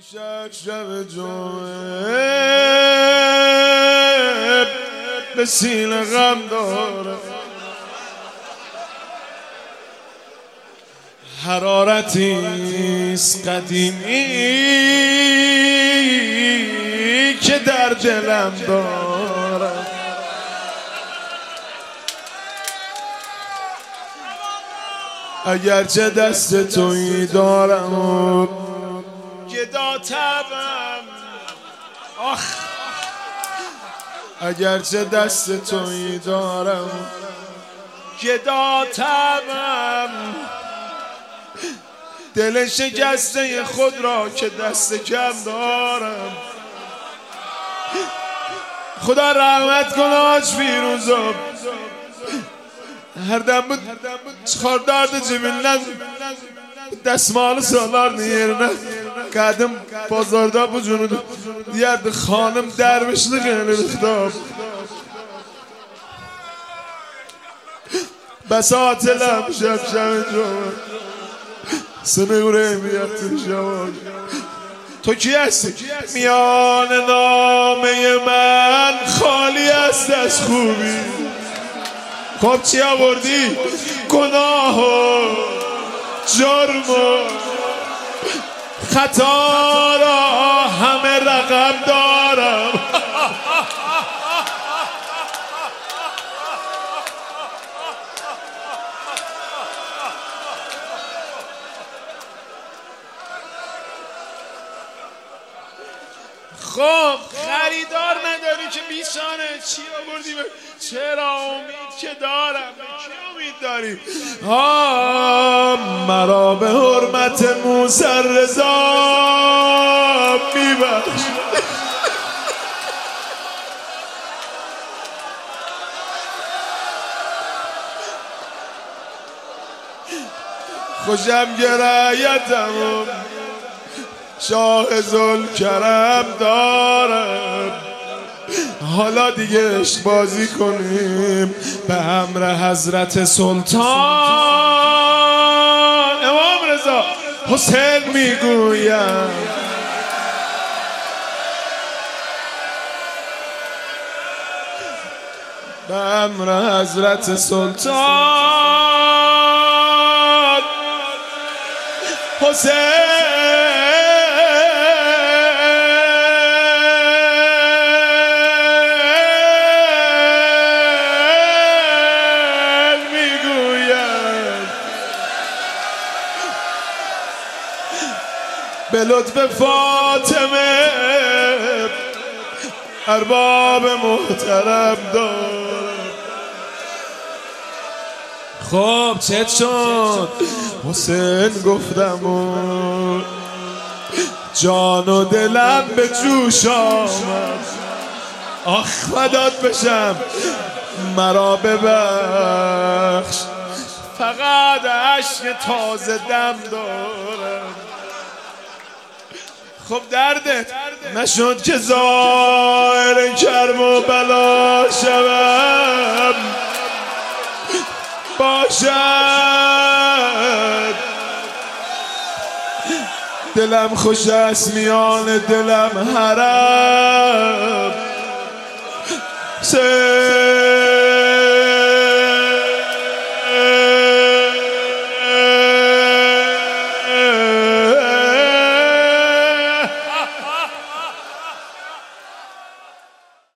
شب جمعه به سینه غم داره، حرارتیست قدیمی که در دلم دارم. اگرچه دست تویی دارم و گدا تبم، اگرچه دست تویی دارم گدا تبم، دل شکسته خود را که دست کم دارم. خدا رحمت کنه آج فیروزم، هر دم بود çıkardardı cebinden desmalı sağlardı yerine. Kadın pazarda bu cunudu diyerdi hanım dervişlik eliftab. Besat elem şefşevi çoğun sını yüreğimi yaktı şavan. تو کی هستی؟ میان نامه من خالی است از خوبی. خب چی آوردی؟ گناه و جرم و خطا را همه رقم دارم. خب خریدار نداری که بیچانه چی آوردی؟ چرا امید که دارم؟ چی امید داری؟ مرا به حرمت موسی رضا میبخش. خوشم گرایتم شاه ذوالکرم دارم. حالا دیگه عشق بازی کنیم به امر حضرت سلطان امام رضا حسین میگویم. به امر حضرت سلطان حسین به لطف فاطمه ارباب محترم دارم. خب چت شد؟ حسین گفتم و جان و دلم به جوش آمد. فدات بشم مرا ببخش، فقط عشق تازه دم دارم. خب دردت نشد که ظاهر کرم و بلا شوم باشد. دلم خوش است میان دلم حرم